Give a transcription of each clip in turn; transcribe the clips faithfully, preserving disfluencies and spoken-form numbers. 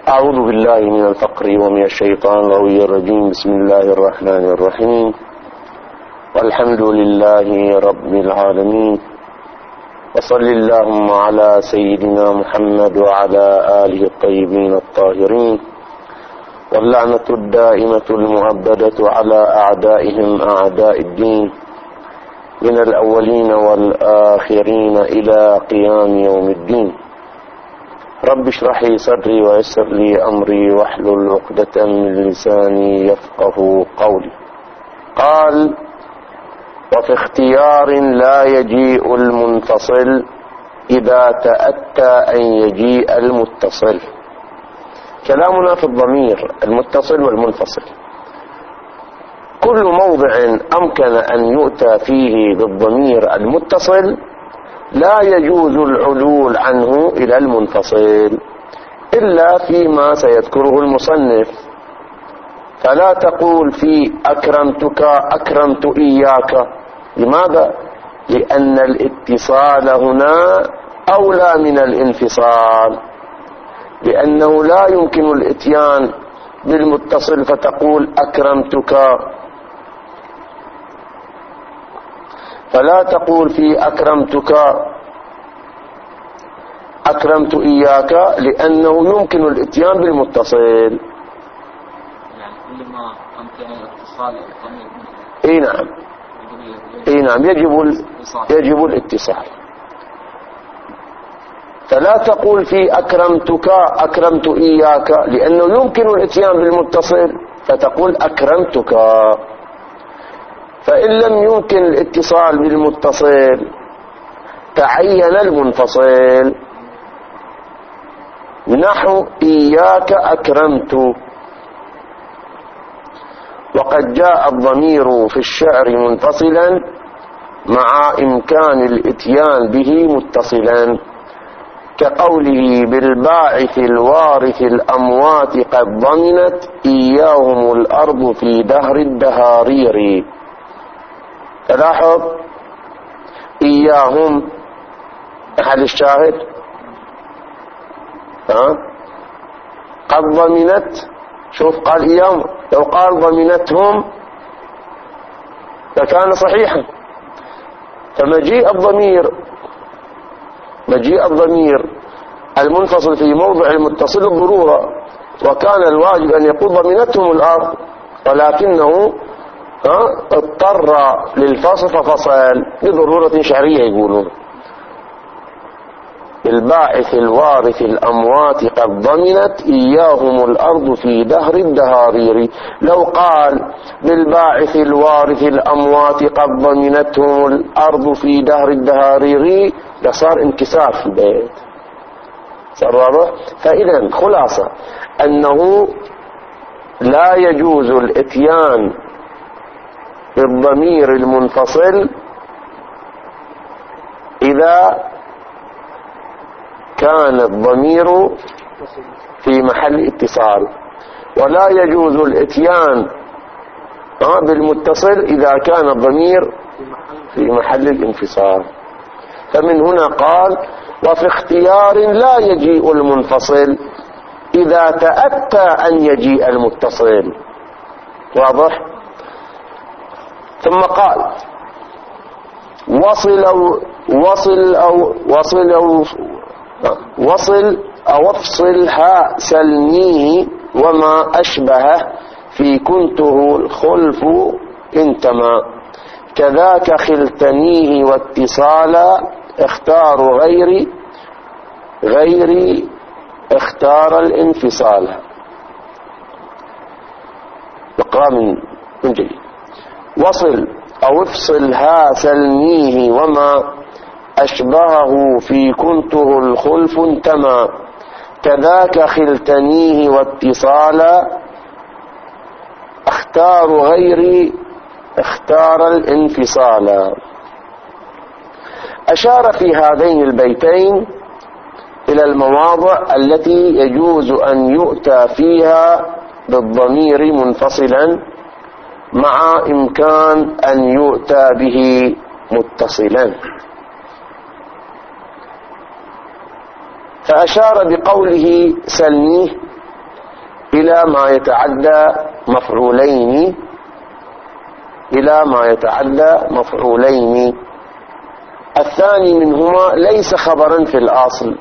أعوذ بالله من الفقر ومن الشيطان الرجيم. بسم الله الرحمن الرحيم، والحمد لله رب العالمين، وصل اللهم على سيدنا محمد وعلى آله الطيبين الطاهرين، واللعنة الدائمة المؤبدة على أعدائهم أعداء الدين من الأولين والآخرين إلى قيام يوم الدين. رب اشرح لي صدري ويسر لي أمري واحلل عقدة من لساني يفقه قولي. قال: وفي اختيار لا يجيء المنفصل إذا تأتى أن يجيء المتصل. كلامنا في الضمير المتصل والمنفصل. كل موضع أمكن أن يؤتى فيه بالضمير المتصل لا يجوز العدول عنه إلى المنفصل إلا فيما سيذكره المصنف. فلا تقول في أكرمتك أكرمت إياك. لماذا؟ لأن الاتصال هنا أولى من الانفصال، لأنه لا يمكن الإتيان بالمتصل فتقول أكرمتك، فلا تقول في أكرمتك أكرمت إياك، لأنه يمكن الإتيان بالمتصل. يعني كل ما أمكن الاتصال الضمير. إيه نعم، إيه نعم، يجب يجب الاتصال. فلا تقول في أكرمتك أكرمت إياك، لأنه يمكن الإتيان بالمتصل فتقول أكرمتك. فإن لم يمكن الاتصال بالمتصل تعين المنفصل، نحو إياك أكرمت. وقد جاء الضمير في الشعر منفصلا مع إمكان الإتيان به متصلا، كقوله: بالباعث الوارث الأموات قد ضمنت إياهم الأرض في دهر الدهارير. تلاحظ إياهم محل الشاهد، ها؟ قد ضمنت. شوف قال إياهم، لو قال ضمنتهم لكان صحيحا. فمجيء الضمير مجيء الضمير المنفصل في موضع المتصل الضرورة، وكان الواجب أن يقول ضمنتهم الأرض، ولكنه اضطر للفصل ففصل لضرورة شعرية يقولون. الباعث الوارث الأموات قد ضمنت إياهم الأرض في دهر الدهارير. لو قال بالباعث الوارث الأموات قد ضمنتهم الأرض في دهر الدهارير لصار انكسار في البيت، صار واضح. فإذا خلاصة أنه لا يجوز الإتيان بالضمير المنفصل إذا كان الضمير في محل اتصال، ولا يجوز الاتيان بالمتصل إذا كان الضمير في محل الانفصال. فمن هنا قال: وفي اختيار لا يجيء المنفصل إذا تأتى أن يجيء المتصل. واضح؟ ثم قال: وصل أو وصل أو وصل أو وصل أو افصلها سلميه وما أشبهه في كنته الخلف انتما، كذاك خلتنيه واتصالا اختار غير غير اختار الانفصال. نقرأ من جديد: وصل أو افصلها سلميه وما أشبهه في كنته الخلف انتما، كذاك خلتنيه واتصالا اختار غيري اختار الانفصال. أشار في هذين البيتين إلى المواضع التي يجوز أن يؤتى فيها بالضمير منفصلا مع إمكان أن يؤتى به متصلا. فأشار بقوله سلميه إلى ما يتعدى مفعولين إلى ما يتعدى مفعولين. الثاني منهما ليس خبرا في الأصل،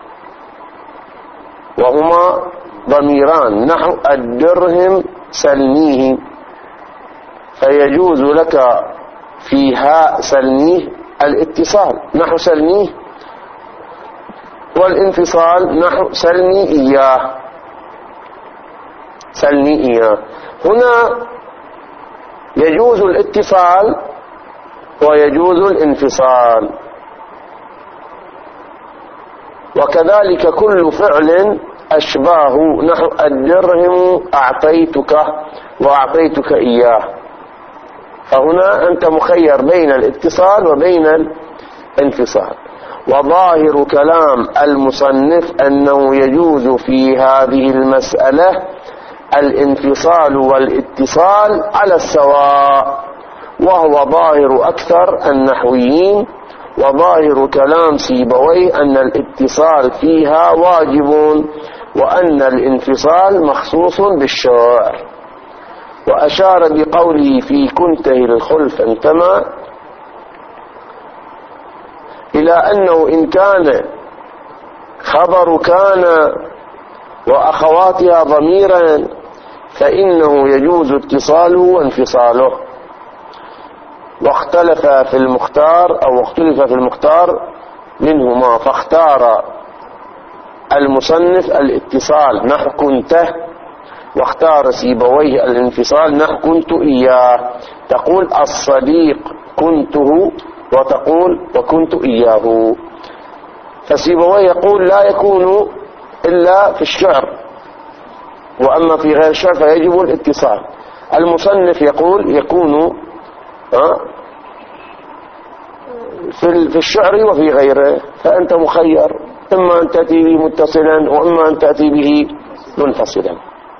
وهما ضميران نحو الدرهم سلميه، فيجوز لك فيها سلميه الاتصال نحو سلميه، والانفصال نحو سلمي إياه سلمي إياه. هنا يجوز الاتصال ويجوز الانفصال، وكذلك كل فعل أشباه نحو الدرهم أعطيتك وأعطيتك إياه، فهنا أنت مخير بين الاتصال وبين الانفصال. وظاهر كلام المصنف أنه يجوز في هذه المسألة الانفصال والاتصال على السواء، وهو ظاهر أكثر النحويين، وظاهر كلام سيبويه أن الاتصال فيها واجب وأن الانفصال مخصوص بالشرع. وأشار بقوله في كنته الخلف انتمى إلى أنه إن كان خبر كان وأخواتها ضميرا فإنه يجوز اتصاله وانفصاله. واختلف في المختار أو اختلف في المختار منهما، فاختار المصنف الاتصال نحو كنته، واختار سيبويه الانفصال نحو كنت إياه. تقول الصديق كنته وتقول وكنت إياه. فسيبويه يقول لا يكون إلا في الشعر، وأما في غير الشعر فيجب الاتصال. المصنف يقول يكون في الشعر وفي غيره، فأنت مخير، إما أن تأتي به متصلا وإما أن تأتي به منفصلا.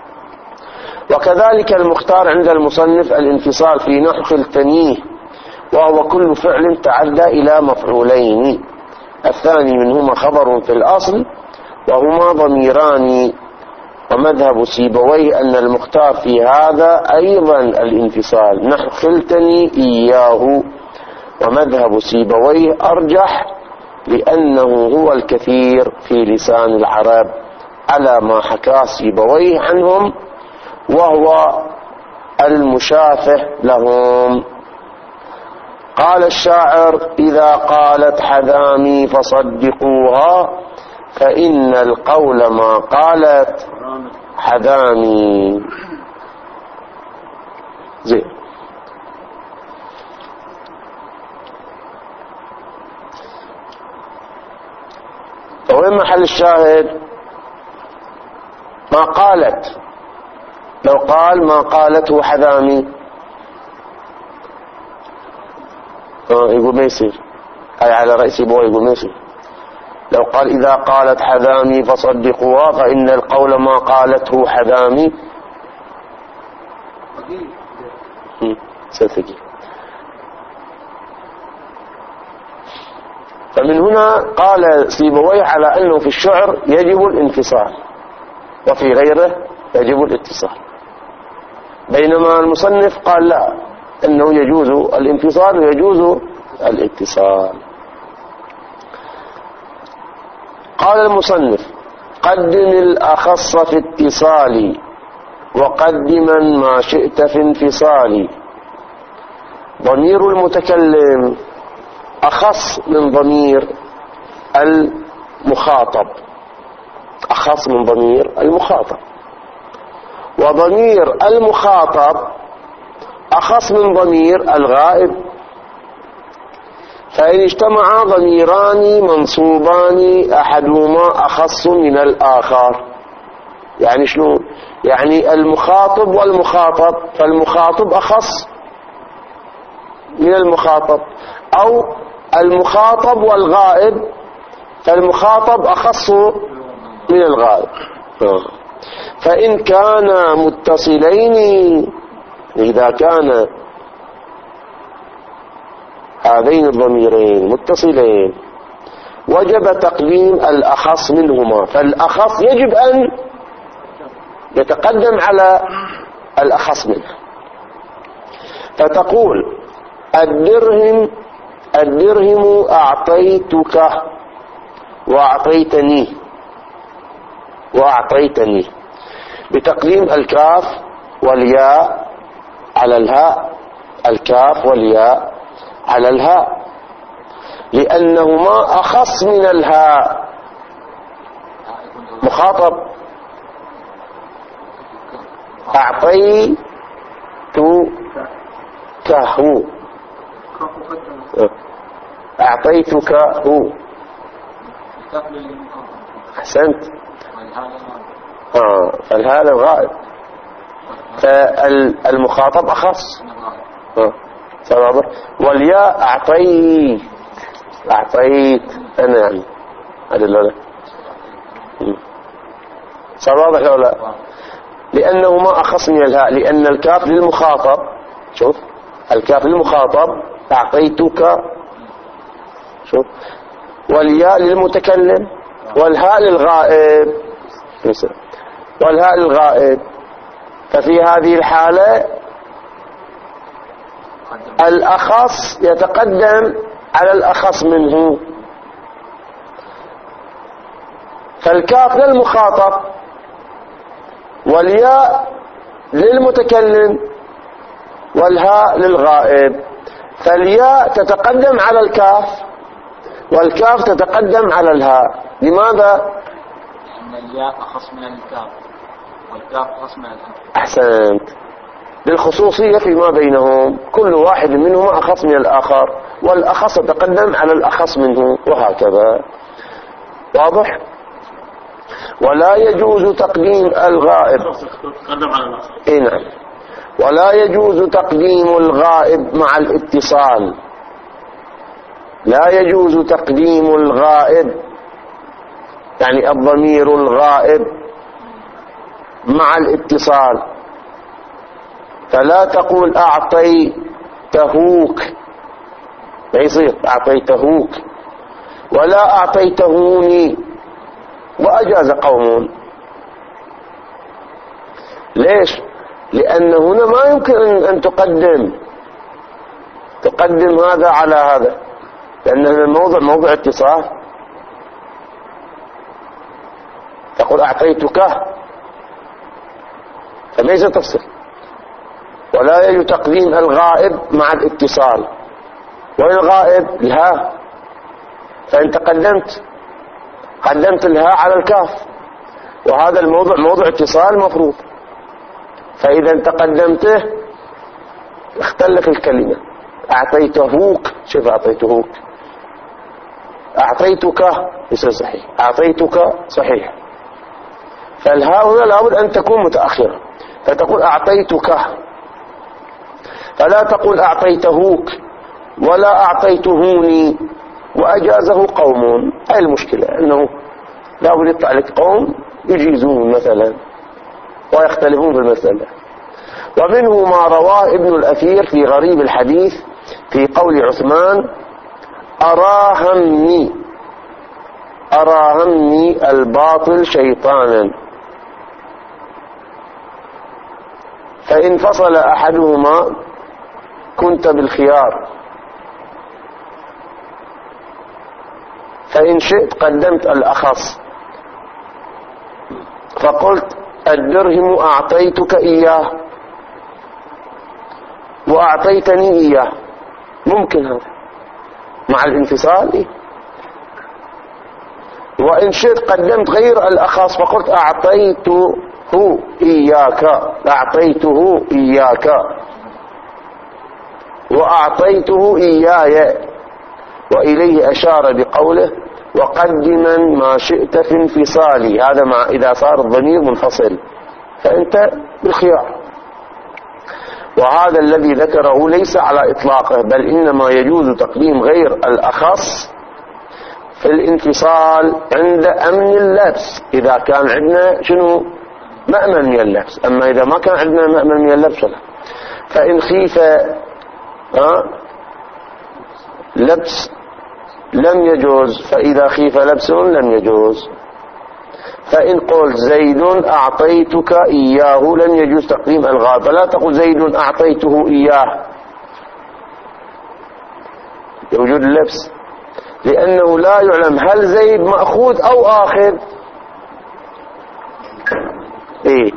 وكذلك المختار عند المصنف الانفصال في نحو خلتنيه، وهو كل فعل تعدى إلى مفعولين، الثاني منهما خبر في الأصل وهما ضميران. ومذهب سيبويه أن المختار في هذا أيضا الانفصال نحو خلتني إياه. ومذهب سيبويه أرجح لأنه هو الكثير في لسان العرب على ما حكاه سيبويه عنهم، وهو المشافه لهم. قال الشاعر إذا قالت حذامي فصدقوها، فإن القول ما قالت حذامي. زين. وين محل الشاهد؟ ما قالت. لو قال ما قالته حذامي آه يقول ما يصير، أي على رأس بوي يقول ما يصير. لو قال إذا قالت حذامي فصدقوها فإن القول ما قالته حذامي ستجي. فمن هنا قال سيبويه على أنه في الشعر يجب الانفصال وفي غيره يجب الاتصال، بينما المصنف قال لا، أنه يجوز الانفصال ويجوز الاتصال. قال المصنف قدم الأخص في اتصالي وقدما ما شئت في انفصالي. ضمير المتكلم أخص من ضمير المخاطب، أخص من ضمير المخاطب، وضمير المخاطب أخص من ضمير الغائب. فإن اجتمعا ضميران منصوبان أحدهما أخص من الآخر. يعني شنو؟ يعني المخاطب والمخاطب، فالمخاطب أخص من المخاطب، أو المخاطب والغائب، فالمخاطب أخص من الغائب. فإن كان متصلين، إذا كان هذين الضميرين متصلين وجب تقديم الأخص منهما، فالأخص يجب أن يتقدم على الأخص منه. فتقول الدرهم الدرهم أعطيتك وأعطيتني وأعطيتني بتقديم الكاف والياء على الهاء، الكاف والياء على الهاء، لأنهما أخص من الهاء. مخاطب أعطيتك هو أعطيتك هو. أحسنت. آه فالهاء الغائب، فالمخاطب أخص. آه. واضح. والياء أعطيت أعطيت أنا يعني هذا لا صار واضح لو لا؟ لأنهما أخص من الهاء، لأن الكاف للمخاطب، شوف الكاف للمخاطب أعطيتك، شوف، والياء للمتكلم، والهاء للغائب، والهاء للغائب. ففي هذه الحالة الأخص يتقدم على الأخص منه، فالكاف للمخاطب والياء للمتكلم والهاء للغائب، فالياء تتقدم على الكاف والكاف تتقدم على الهاء. لماذا؟ لأن الياء أخص من الكاف والكاف أخص من الهاء. أحسنت. للخصوصية فيما بينهم، كل واحد منهما أخص من الآخر، والأخص يتقدم على الأخص منه، وهكذا. واضح؟ ولا يجوز تقديم الغائب. إيه نعم. ولا يجوز تقديم الغائب مع الاتصال. لا يجوز تقديم الغائب يعني الضمير الغائب مع الاتصال. فلا تقول أعطيتهوك، لا يصير أعطيتهوك، ولا أعطيتهوني، وأجاز قوم. ليش؟ لأن هنا ما يمكن أن تقدم تقدم هذا على هذا، لأن هذا الموضع موضع اتصال. تقول أعطيتك فليس تفصل. ولا يجوز تقديم الغائب مع الاتصال. والغائب الهاء، فأنت قدمت قدمت الهاء على الكاف، وهذا الموضع موضع اتصال مفروض، فإذا انت قدمته اختلف الكلمة. أعطيتهوك، شوف أعطيتهوك، أعطيتك يصير صحيح، أعطيتك صحيح. فالهاء هنا لابد أن تكون متأخرة، فتقول أعطيتك، فلا تقول أعطيتهوك ولا أعطيتهوني، وأجازه قوم. أي المشكلة أنه لابد يطلع لك قوم يجيزون مثلا ويختلفون في المسألة. ومنه ما رواه ابن الأثير في غريب الحديث في قول عثمان أراهمني أراهمني الباطل شيطانا، فإن فصل أحدهما كنت بالخيار، فإن شئت قدمت الأخص فقلت الدرهم أعطيتك إياه وأعطيتني إياه، ممكن هذا مع الانفصال. إيه؟ وإن شئت قدمت غير الأخص فقلت أعطيته إياك أعطيته إياك وأعطيته إياي، وإليه أشار بقوله وقدما ما شئت في انفصالي. هذا مع إذا صار الضمير منفصل فأنت بالخيار. وهذا الذي ذكره ليس على إطلاقه، بل إنما يجوز تقديم غير الأخص في الانفصال عند أمن اللبس، إذا كان عندنا شنو مأمن من اللبس. أما إذا ما كان عندنا مأمن من اللبس لا. فإن خيف ها لبس لم يجوز، فإذا خيف لبس لم يجوز. فإن قلت زيد أعطيتك إياه لن يجوز تقديم الغاء، فلا تقل زيد أعطيته إياه لوجود اللبس، لأنه لا يعلم هل زيد مأخوذ أو آخذ. إيه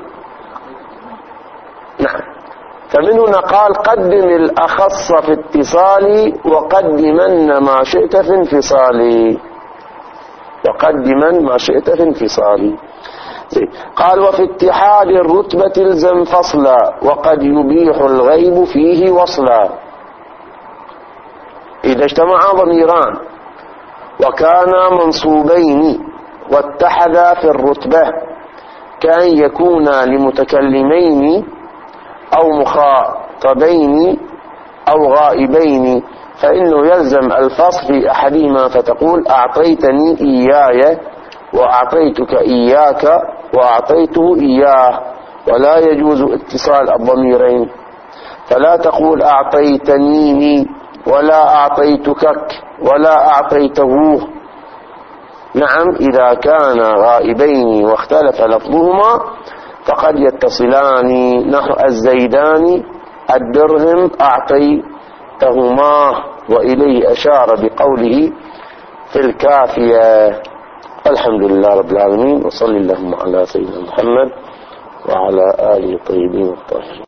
نعم. فمن هنا قال قدم الأخص في اتصال وقدمن ما شئت في انفصال، وقدمن ما شئت في انفصال. قال وفي اتحاد الرتبة الزم فصلا وقد يبيح الغيب فيه وصلا. إذا اجتمعا ضميران وكانا منصوبين واتحدا في الرتبة كأن يكونا لمتكلمين أو مخاطبين أو غائبين، فإنه يلزم الفصل في أحدهما، فتقول أعطيتني إياي وأعطيتك إياك وأعطيته إياه، ولا يجوز اتصال الضميرين، فلا تقول أعطيتنيني ولا أعطيتكك ولا أعطيته. نعم إذا كان غائبين واختلف لفظهما فقد يتصلان، نحو الزيدان الدرهم أعطيتهما، وإليه أشار بقوله في الكافية. الحمد لله رب العالمين، وصلى اللهم على سيدنا محمد وعلى آله الطيبين الطاهرين.